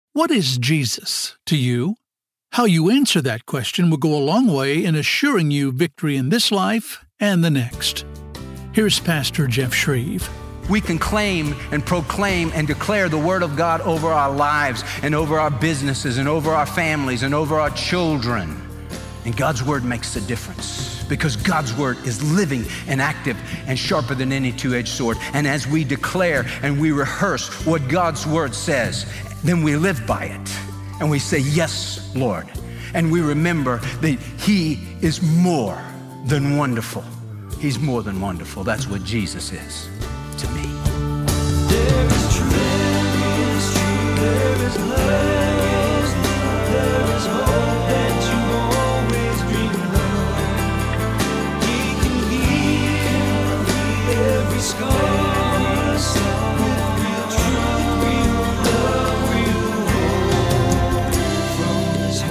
What is Jesus to you? How you answer that question will go a long way in assuring you victory in this life and the next. Here's Pastor Jeff Shreve. We can claim and proclaim and declare the Word of God over our lives and over our businesses and over our families and over our children. And God's Word makes a difference because God's Word is living and active and sharper than any two-edged sword. And as we declare and we rehearse what God's Word says, then we live by it. And we say, yes, Lord. And we remember that He is more than wonderful. He's more than wonderful. That's what Jesus is to me. There is truth, there is truth, there is love, there is hope that you always dreamed of. He can heal every scar, with real truth, real love, real hope from His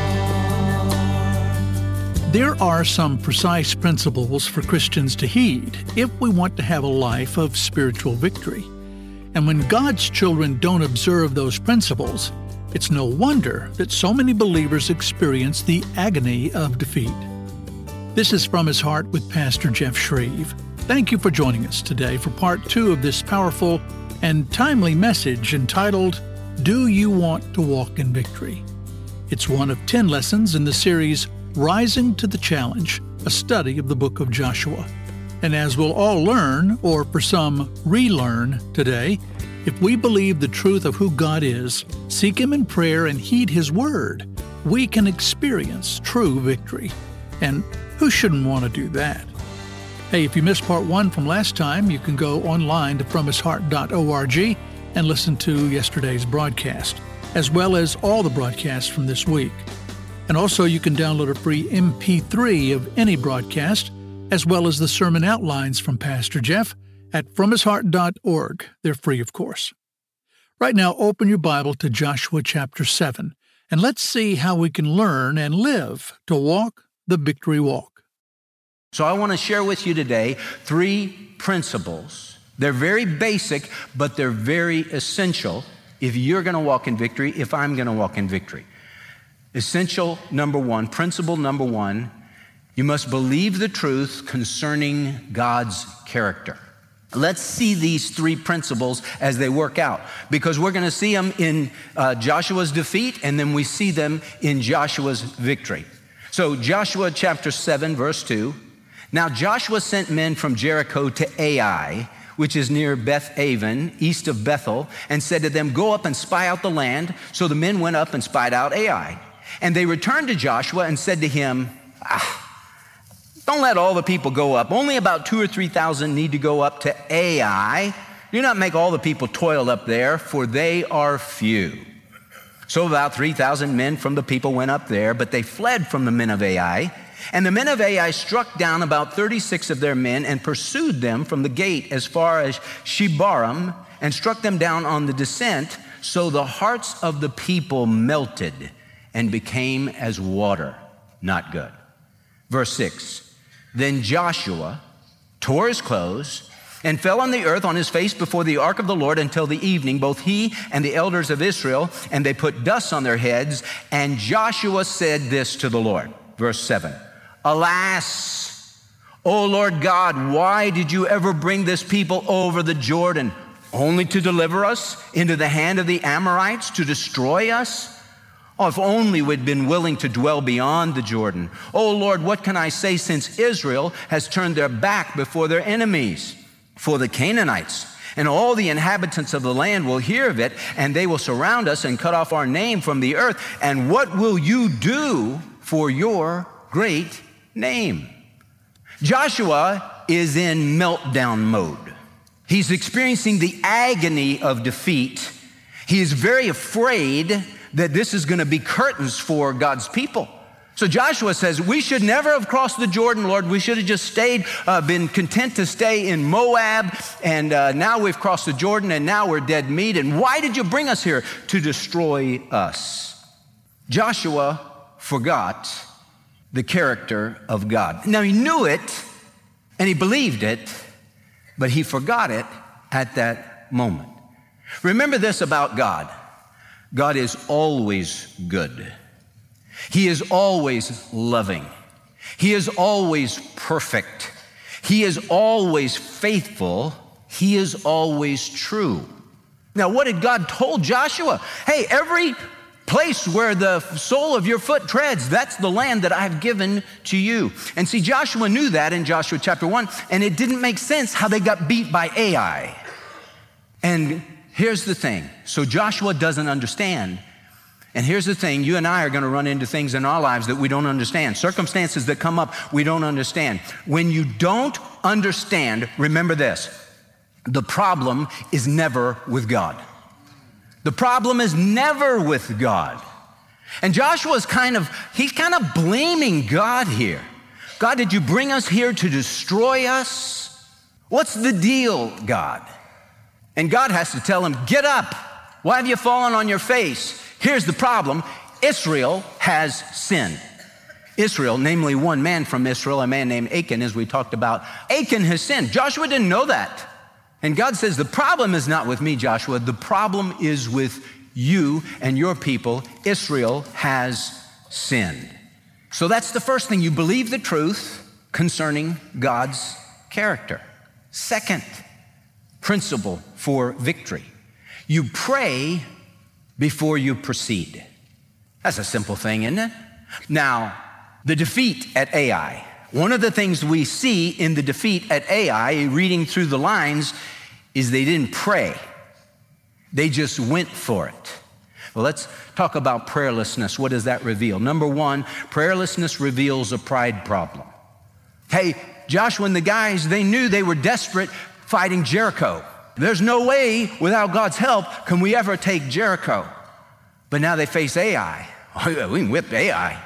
heart. There are some precise principles for Christians to heed if we want to have a life of spiritual victory. And when God's children don't observe those principles, it's no wonder that so many believers experience the agony of defeat. This is From His Heart with Pastor Jeff Shreve. Thank you for joining us today for part 2 of this powerful and timely message entitled, Do You Want to Walk in Victory? It's one of 10 lessons in the series Rising to the Challenge, a study of the book of Joshua. And as we'll all learn, or for some relearn today, if we believe the truth of who God is, seek Him in prayer, and heed His word, we can experience true victory. And who shouldn't want to do that? Hey, if you missed part 1 from last time, you can go online to FromHisHeart.org and listen to yesterday's broadcast, as well as all the broadcasts from this week. And also you can download a free MP3 of any broadcast, as well as the sermon outlines from Pastor Jeff at FromHisHeart.org. They're free, of course. Right now, open your Bible to Joshua chapter 7, and let's see how we can learn and live to walk the victory walk. So I want to share with you today 3 principles. They're very basic, but they're very essential if you're going to walk in victory, if I'm going to walk in victory. Essential number 1, principle number 1, you must believe the truth concerning God's character. Let's see these 3 principles as they work out, because we're going to see them in Joshua's defeat, and then we see them in Joshua's victory. So Joshua chapter 7, verse 2, Now Joshua sent men from Jericho to Ai, which is near Beth-aven, east of Bethel, and said to them, Go up and spy out the land. So the men went up and spied out Ai. And they returned to Joshua and said to him, Don't let all the people go up. Only about 2,000 or 3,000 need to go up to Ai. Do not make all the people toil up there, for they are few. So about 3,000 men from the people went up there, but they fled from the men of Ai. And the men of Ai struck down about 36 of their men and pursued them from the gate as far as Shebarim and struck them down on the descent. So the hearts of the people melted and became as water. Not good. Verse 6. Then Joshua tore his clothes and fell on the earth on his face before the ark of the Lord until the evening, both he and the elders of Israel, and they put dust on their heads. And Joshua said this to the Lord. Verse 7. Alas, O Lord God, why did you ever bring this people over the Jordan, only to deliver us into the hand of the Amorites, to destroy us? Oh, if only we'd been willing to dwell beyond the Jordan. Oh Lord, what can I say, since Israel has turned their back before their enemies? For the Canaanites and all the inhabitants of the land will hear of it, and they will surround us and cut off our name from the earth. And what will you do for your great name? Joshua is in meltdown mode. He's experiencing the agony of defeat. He is very afraid that this is going to be curtains for God's people. So Joshua says, we should never have crossed the Jordan, Lord. We should have just stayed, been content to stay in Moab. And now we've crossed the Jordan, and now we're dead meat. And why did you bring us here? To destroy us. Joshua forgot the character of God. Now he knew it, and he believed it, but he forgot it at that moment. Remember this about God. God is always good. He is always loving. He is always perfect. He is always faithful. He is always true. Now, what did God told Joshua? Hey, every place where the sole of your foot treads, that's the land that I've given to you. And see, Joshua knew that in Joshua chapter 1, and it didn't make sense how they got beat by Ai. And here's the thing. So Joshua doesn't understand. And here's the thing. You and I are going to run into things in our lives that we don't understand. Circumstances that come up we don't understand. When you don't understand, remember this. The problem is never with God. The problem is never with God. And Joshua's kind of blaming God here. God, did you bring us here to destroy us? What's the deal, God? And God has to tell him, get up. Why have you fallen on your face? Here's the problem. Israel has sinned. Israel, namely one man from Israel, a man named Achan, as we talked about. Achan has sinned. Joshua didn't know that. And God says, the problem is not with me, Joshua. The problem is with you and your people. Israel has sinned. So that's the first thing. You believe the truth concerning God's character. Second principle for victory. You pray before you proceed. That's a simple thing, isn't it? Now, the defeat at Ai. One of the things we see in the defeat at Ai, reading through the lines, is they didn't pray. They just went for it. Well, let's talk about prayerlessness. What does that reveal? Number one, prayerlessness reveals a pride problem. Hey, Joshua and the guys, they knew they were desperate fighting Jericho. There's no way without God's help can we ever take Jericho. But now they face Ai. We can whip Ai.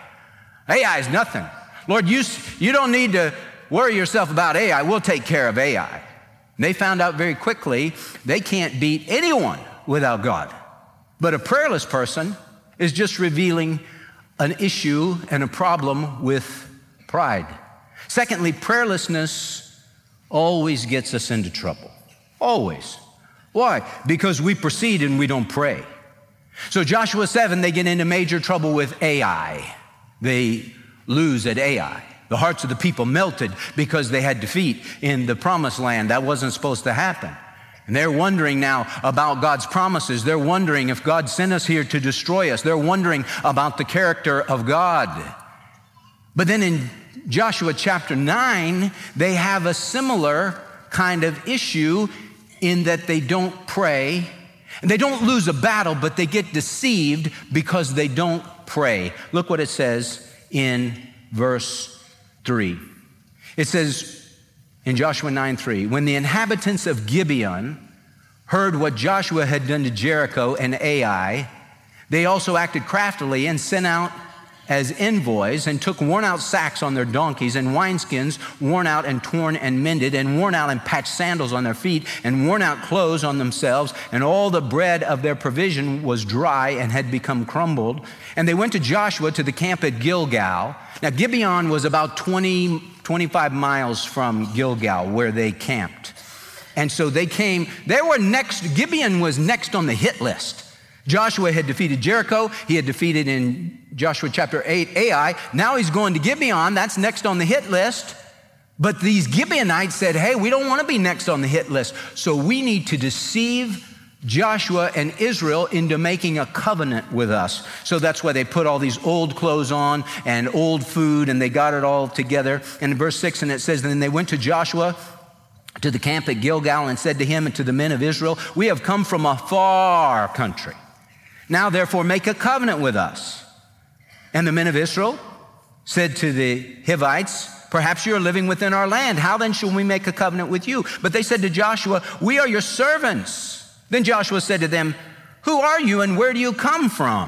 Ai is nothing. Lord, you don't need to worry yourself about Ai. We'll take care of Ai. And they found out very quickly they can't beat anyone without God. But a prayerless person is just revealing an issue and a problem with pride. Secondly, prayerlessness always gets us into trouble. Always. Why? Because we proceed and we don't pray. So Joshua 7, they get into major trouble with Ai. They lose at Ai. The hearts of the people melted because they had defeat in the promised land. That wasn't supposed to happen. And they're wondering now about God's promises. They're wondering if God sent us here to destroy us. They're wondering about the character of God. But then in Joshua chapter 9, they have a similar kind of issue in that they don't pray. And they don't lose a battle, but they get deceived because they don't pray. Look what it says in verse 3. It says in Joshua 9:3, when the inhabitants of Gibeon heard what Joshua had done to Jericho and Ai, they also acted craftily and sent out as envoys and took worn out sacks on their donkeys and wineskins worn out and torn and mended and worn out and patched sandals on their feet and worn out clothes on themselves, and all the bread of their provision was dry and had become crumbled. And they went to Joshua to the camp at Gilgal. Now Gibeon was about 25 miles from Gilgal where they camped. And so they came, Gibeon was next on the hit list. Joshua had defeated Jericho. He had defeated in Joshua chapter 8 Ai. Now he's going to Gibeon. That's next on the hit list. But these Gibeonites said, hey, we don't want to be next on the hit list. So we need to deceive Joshua and Israel into making a covenant with us. So that's why they put all these old clothes on and old food, and they got it all together. And in verse 6, and it says, then they went to Joshua to the camp at Gilgal and said to him and to the men of Israel, we have come from a far country. Now, therefore, make a covenant with us. And the men of Israel said to the Hivites, perhaps you are living within our land. How then shall we make a covenant with you? But they said to Joshua, we are your servants. Then Joshua said to them, who are you and where do you come from?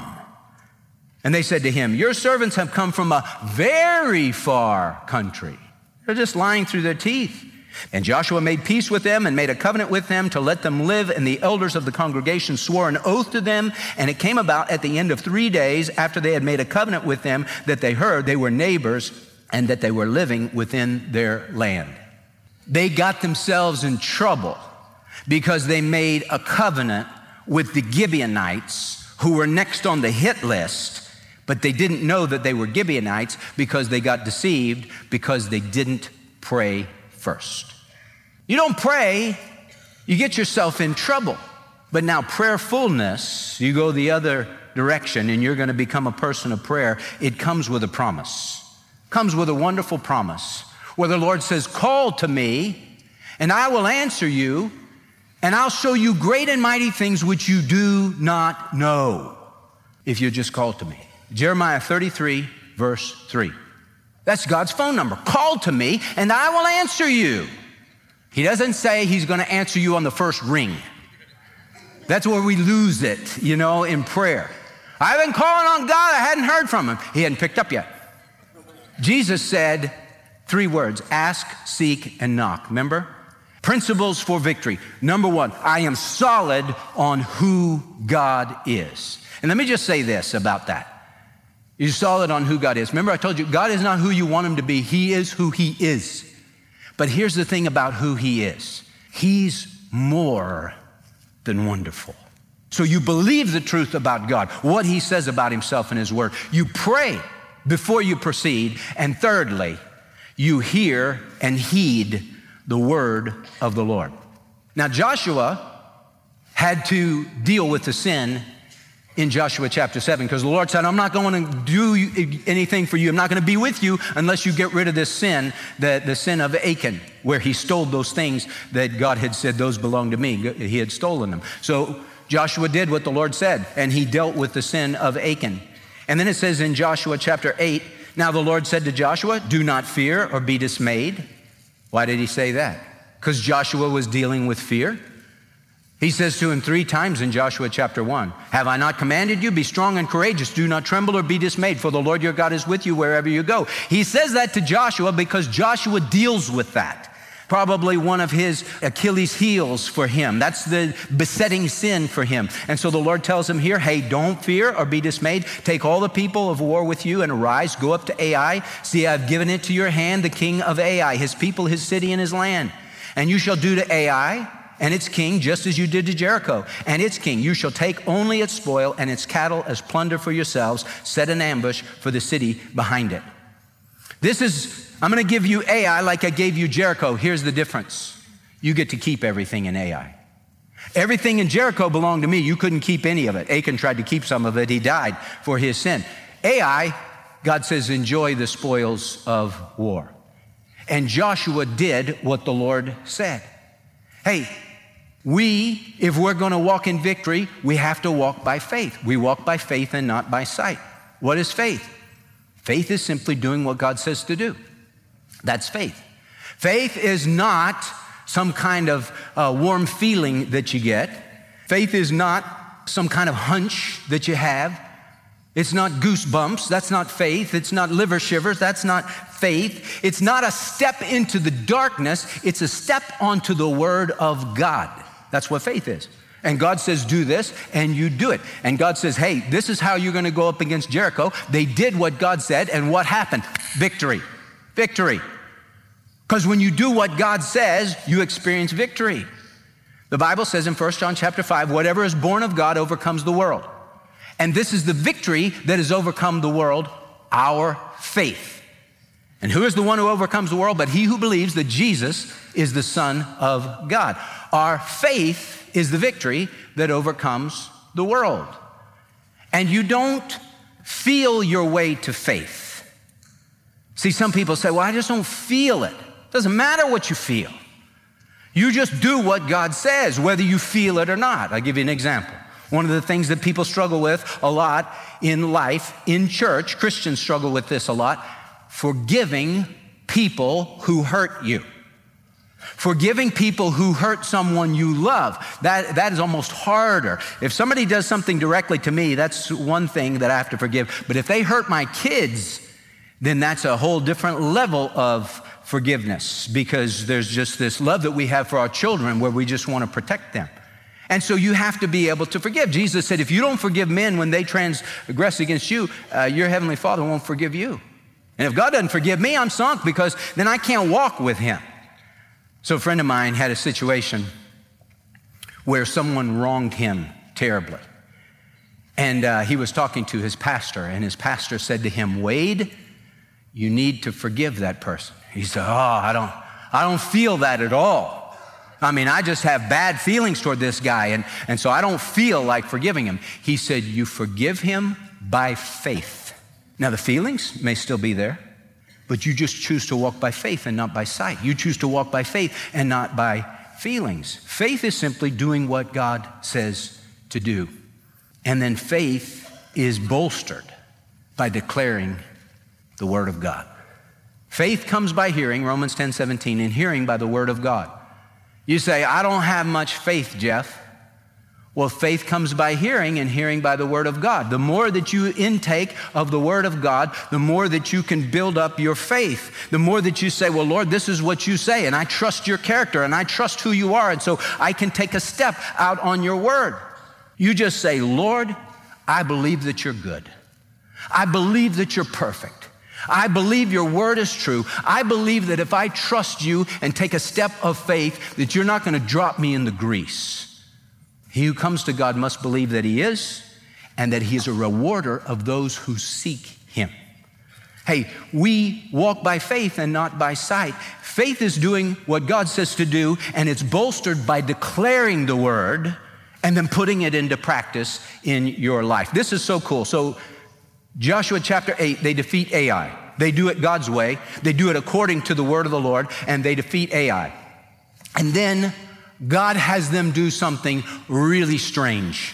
And they said to him, your servants have come from a very far country. They're just lying through their teeth. And Joshua made peace with them and made a covenant with them to let them live. And the elders of the congregation swore an oath to them. And it came about at the end of 3 days after they had made a covenant with them that they heard they were neighbors and that they were living within their land. They got themselves in trouble because they made a covenant with the Gibeonites who were next on the hit list, but they didn't know that they were Gibeonites because they got deceived because they didn't pray first. You don't pray, you get yourself in trouble. But now prayerfulness, you go the other direction and you're going to become a person of prayer. It comes with a promise. Comes with a wonderful promise where the Lord says, call to me and I will answer you and I'll show you great and mighty things which you do not know if you just call to me. Jeremiah 33, verse 3. That's God's phone number. Call to me and I will answer you. He doesn't say he's going to answer you on the first ring. That's where we lose it, in prayer. I've been calling on God. I hadn't heard from him. He hadn't picked up yet. Jesus said 3 words, ask, seek, and knock. Remember? Principles for victory. Number 1, I am solid on who God is. And let me just say this about that. You're solid on who God is. Remember I told you, God is not who you want him to be. He is who he is. But here's the thing about who he is. He's more than wonderful. So you believe the truth about God, what he says about himself in his word. You pray before you proceed. And thirdly, you hear and heed the word of the Lord. Now Joshua had to deal with the sin in Joshua chapter 7 because the Lord said, I'm not going to do anything for you. I'm not going to be with you unless you get rid of this sin, the sin of Achan, where he stole those things that God had said, those belong to me. He had stolen them. So Joshua did what the Lord said, and he dealt with the sin of Achan. And then it says in Joshua chapter 8, now the Lord said to Joshua, do not fear or be dismayed. Why did he say that? Because Joshua was dealing with fear. He says to him 3 times in Joshua chapter 1, have I not commanded you? Be strong and courageous. Do not tremble or be dismayed, for the Lord your God is with you wherever you go. He says that to Joshua because Joshua deals with that. Probably one of his Achilles heels for him. That's the besetting sin for him. And so the Lord tells him here, hey, don't fear or be dismayed. Take all the people of war with you and arise, go up to Ai. See, I've given it to your hand, the king of Ai, his people, his city, and his land. And you shall do to Ai and its king, just as you did to Jericho and its king. You shall take only its spoil and its cattle as plunder for yourselves. Set an ambush for the city behind it. I'm going to give you Ai like I gave you Jericho. Here's the difference. You get to keep everything in Ai. Everything in Jericho belonged to me. You couldn't keep any of it. Achan tried to keep some of it. He died for his sin. Ai, God says, enjoy the spoils of war. And Joshua did what the Lord said. Hey, if we're going to walk in victory, we have to walk by faith. We walk by faith and not by sight. What is faith? Faith is simply doing what God says to do. That's faith. Faith is not some kind of warm feeling that you get. Faith is not some kind of hunch that you have. It's not goosebumps. That's not faith. It's not liver shivers. That's not faith. It's not a step into the darkness. It's a step onto the word of God. That's what faith is. And God says, do this, and you do it. And God says, hey, this is how you're going to go up against Jericho. They did what God said, and what happened? Victory. Victory. Because when you do what God says, you experience victory. The Bible says in 1 John chapter 5, whatever is born of God overcomes the world. And this is the victory that has overcome the world, our faith. And who is the one who overcomes the world? But he who believes that Jesus is the Son of God. Our faith is the victory that overcomes the world. And you don't feel your way to faith. See, some people say, well, I just don't feel it. It doesn't matter what you feel. You just do what God says, whether you feel it or not. I'll give you an example. One of the things that people struggle with a lot in life, in church, Christians struggle with this a lot, forgiving people who hurt you. Forgiving people who hurt someone you love, that is almost harder. If somebody does something directly to me, that's one thing that I have to forgive. But if they hurt my kids, then that's a whole different level of forgiveness, because there's just this love that we have for our children where we just want to protect them. And so you have to be able to forgive. Jesus said, if you don't forgive men when they transgress against you, your heavenly Father won't forgive you. And if God doesn't forgive me, I'm sunk, because then I can't walk with him. So a friend of mine had a situation where someone wronged him terribly. And he was talking to his pastor, and his pastor said to him, Wade, you need to forgive that person. He said, I don't feel that at all. I mean, I just have bad feelings toward this guy, and so I don't feel like forgiving him. He said, you forgive him by faith. Now, the feelings may still be there, but you just choose to walk by faith and not by sight. You choose to walk by faith and not by feelings. Faith is simply doing what God says to do. And then faith is bolstered by declaring the Word of God. Faith comes by hearing, Romans 10:17, and hearing by the Word of God. You say, I don't have much faith, Jeff. Well, faith comes by hearing, and hearing by the Word of God. The more that you intake of the Word of God, the more that you can build up your faith. The more that you say, well, Lord, this is what you say, and I trust your character, and I trust who you are, and so I can take a step out on your Word. You just say, Lord, I believe that you're good. I believe that you're perfect. I believe your word is true. I believe that if I trust you and take a step of faith, that you're not going to drop me in the grease. He who comes to God must believe that he is, and that he is a rewarder of those who seek him. Hey, we walk by faith and not by sight. Faith is doing what God says to do, and it's bolstered by declaring the word and then putting it into practice in your life. This is so cool. So Joshua chapter 8, they defeat Ai. They do it God's way. They do it according to the word of the Lord, and they defeat Ai. And then God has them do something really strange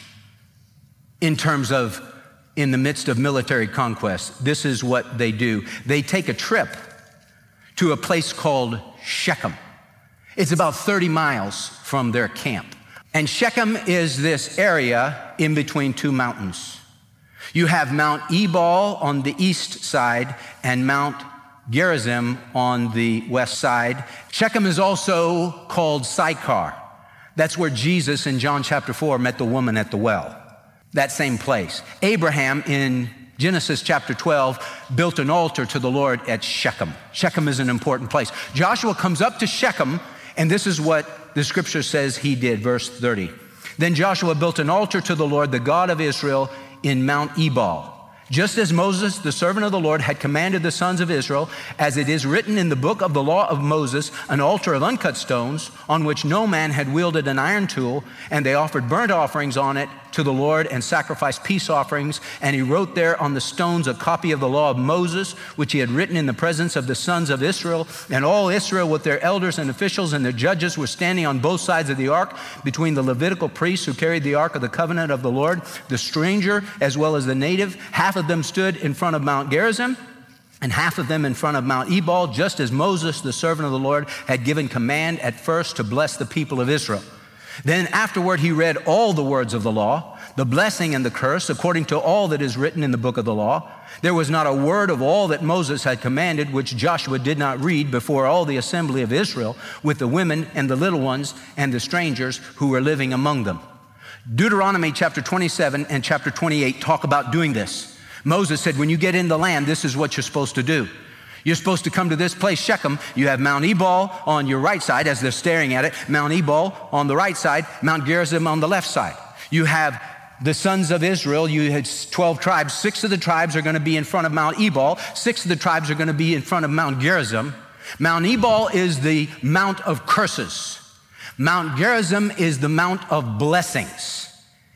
in terms of, in the midst of military conquest. This is what they do. They take a trip to a place called Shechem. It's about 30 miles from their camp. And Shechem is this area in between two mountains. You have Mount Ebal on the east side and Mount Gerizim on the west side. Shechem is also called Sychar. That's where Jesus in John chapter 4 met the woman at the well. That same place. Abraham in Genesis chapter 12 built an altar to the Lord at Shechem. Shechem is an important place. Joshua comes up to Shechem, and this is what the scripture says he did, verse 30. Then Joshua built an altar to the Lord, the God of Israel, in Mount Ebal, just as Moses, the servant of the Lord, had commanded the sons of Israel, as it is written in the book of the law of Moses, an altar of uncut stones on which no man had wielded an iron tool, and they offered burnt offerings on it to the Lord and sacrificed peace offerings. And he wrote there on the stones a copy of the law of Moses, which he had written in the presence of the sons of Israel. And all Israel with their elders and officials and their judges were standing on both sides of the ark, between the Levitical priests who carried the ark of the covenant of the Lord, the stranger as well as the native. Half of them stood in front of Mount Gerizim, and half of them in front of Mount Ebal, just as Moses, the servant of the Lord, had given command at first to bless the people of Israel. Then afterward he read all the words of the law, the blessing and the curse, according to all that is written in the book of the law. There was not a word of all that Moses had commanded which Joshua did not read before all the assembly of Israel, with the women and the little ones and the strangers who were living among them. Deuteronomy chapter 27 and chapter 28 talk about doing this. Moses said, when you get in the land, this is what you're supposed to do. You're supposed to come to this place, Shechem. You have Mount Ebal on your right side as they're staring at it, Mount Ebal on the right side, Mount Gerizim on the left side. You have the sons of Israel. You had 12 tribes. 6 of the tribes are going to be in front of Mount Ebal. 6 of the tribes are going to be in front of Mount Gerizim. Mount Ebal is the mount of curses. Mount Gerizim is the mount of blessings.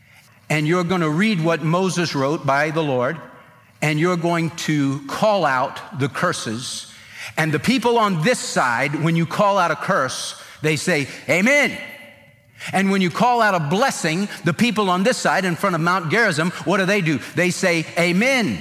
And you're going to read what Moses wrote by the Lord, and you're going to call out the curses. And the people on this side, when you call out a curse, they say, amen. And when you call out a blessing, the people on this side in front of Mount Gerizim, what do? They say, amen.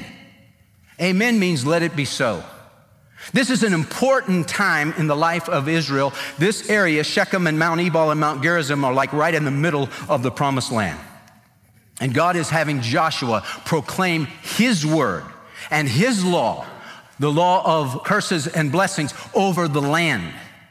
Amen means let it be so. This is an important time in the life of Israel. This area, Shechem and Mount Ebal and Mount Gerizim, are like right in the middle of the promised land. And God is having Joshua proclaim his word and his law, the law of curses and blessings over the land.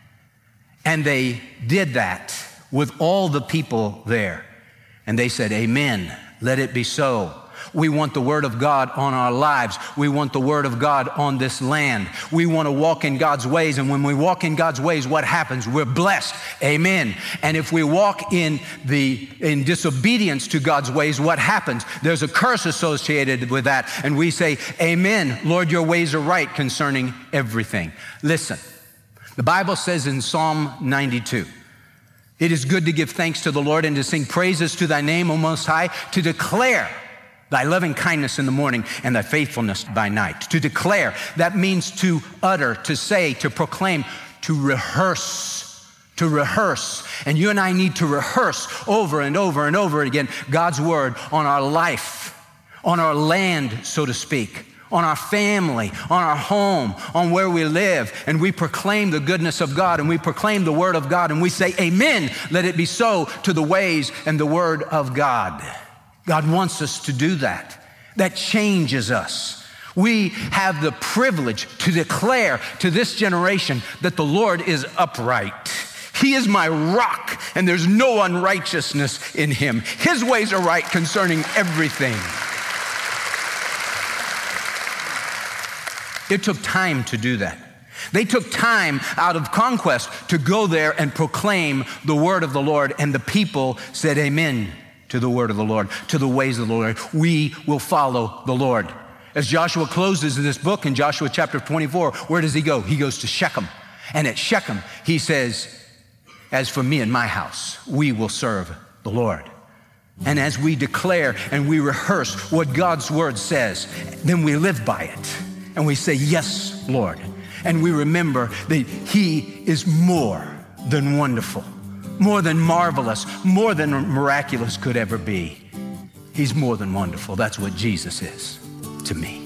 And they did that with all the people there. And they said, amen, let it be so. We want the Word of God on our lives. We want the Word of God on this land. We want to walk in God's ways, and when we walk in God's ways, what happens? We're blessed. Amen. And if we walk in disobedience to God's ways, what happens? There's a curse associated with that, and we say, Amen, Lord, your ways are right concerning everything. Listen, the Bible says in Psalm 92, it is good to give thanks to the Lord and to sing praises to thy name, O Most High, to declare thy loving kindness in the morning and thy faithfulness by night. To declare, that means to utter, to say, to proclaim, to rehearse. And you and I need to rehearse over and over and over again God's word on our life, on our land, so to speak, on our family, on our home, on where we live. And we proclaim the goodness of God, and we proclaim the word of God, and we say, Amen, let it be so to the ways and the word of God. God wants us to do that. That changes us. We have the privilege to declare to this generation that the Lord is upright. He is my rock, and there's no unrighteousness in him. His ways are right concerning everything. It took time to do that. They took time out of conquest to go there and proclaim the word of the Lord, and the people said amen to the word of the Lord, to the ways of the Lord. We will follow the Lord. As Joshua closes this book in Joshua chapter 24, where does he go? He goes to Shechem. And at Shechem, he says, as for me and my house, we will serve the Lord. And as we declare and we rehearse what God's word says, then we live by it. And we say, yes, Lord. And we remember that he is more than wonderful, more than marvelous, more than miraculous could ever be. He's more than wonderful. That's what Jesus is to me.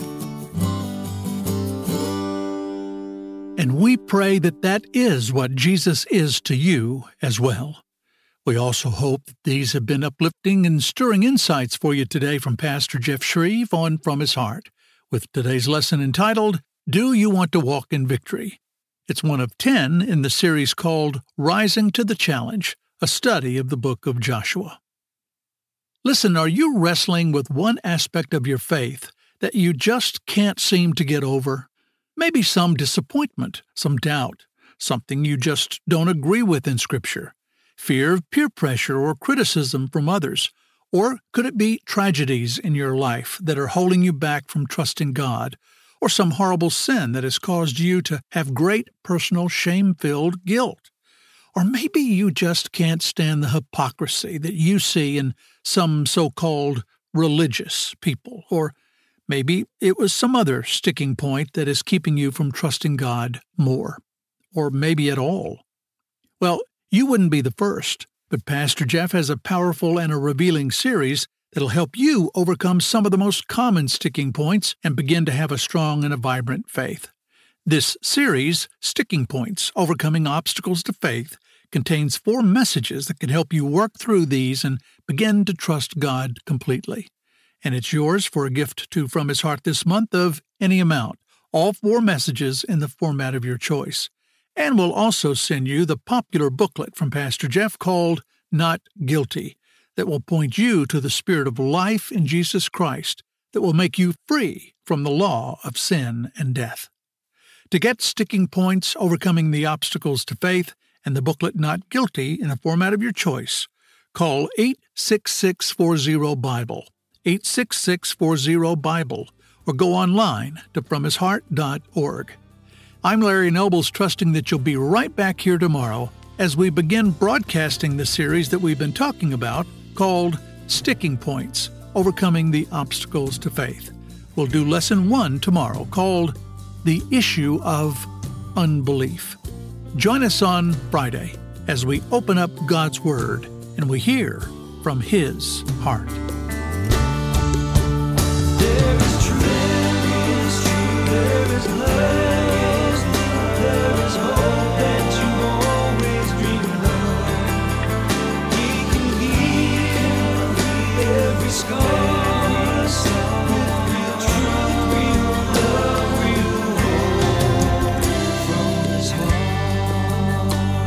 And we pray that that is what Jesus is to you as well. We also hope that these have been uplifting and stirring insights for you today from Pastor Jeff Shreve on From His Heart, with today's lesson entitled, Do You Want to Walk in Victory? It's one of 10 in the series called Rising to the Challenge, a study of the book of Joshua. Listen, are you wrestling with one aspect of your faith that you just can't seem to get over? Maybe some disappointment, some doubt, something you just don't agree with in Scripture, fear of peer pressure or criticism from others, or could it be tragedies in your life that are holding you back from trusting God, or some horrible sin that has caused you to have great personal shame-filled guilt? Or maybe you just can't stand the hypocrisy that you see in some so-called religious people, or maybe it was some other sticking point that is keeping you from trusting God more, or maybe at all. Well, you wouldn't be the first, but Pastor Jeff has a powerful and a revealing series that'll help you overcome some of the most common sticking points and begin to have a strong and a vibrant faith. This series, Sticking Points, Overcoming Obstacles to Faith, contains 4 messages that can help you work through these and begin to trust God completely. And it's yours for a gift to From His Heart this month of any amount, all 4 messages in the format of your choice. And we'll also send you the popular booklet from Pastor Jeff called Not Guilty, that will point you to the spirit of life in Jesus Christ that will make you free from the law of sin and death. To get Sticking Points, Overcoming the Obstacles to Faith, and the booklet Not Guilty in the format of your choice, call 86640-BIBLE, 86640-BIBLE, or go online to FromHisHeart.org. I'm Larry Nobles, trusting that you'll be right back here tomorrow as we begin broadcasting the series that we've been talking about called Sticking Points, Overcoming the Obstacles to Faith. We'll do Lesson 1 tomorrow called The Issue of Unbelief. Join us on Friday as we open up God's Word and we hear from His heart. There is truth, there is love, there is hope that you always dreamed of. He can heal every scar, with real truth, real love, real hope from His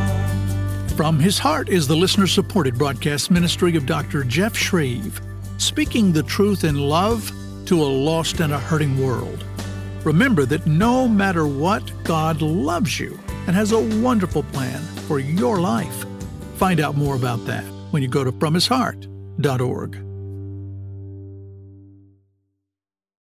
heart. From His Heart is the listener-supported broadcast ministry of Dr. Jeff Shreve, speaking the truth in love to a lost and a hurting world. Remember that no matter what, God loves you and has a wonderful plan for your life. Find out more about that when you go to FromHisHeart.org.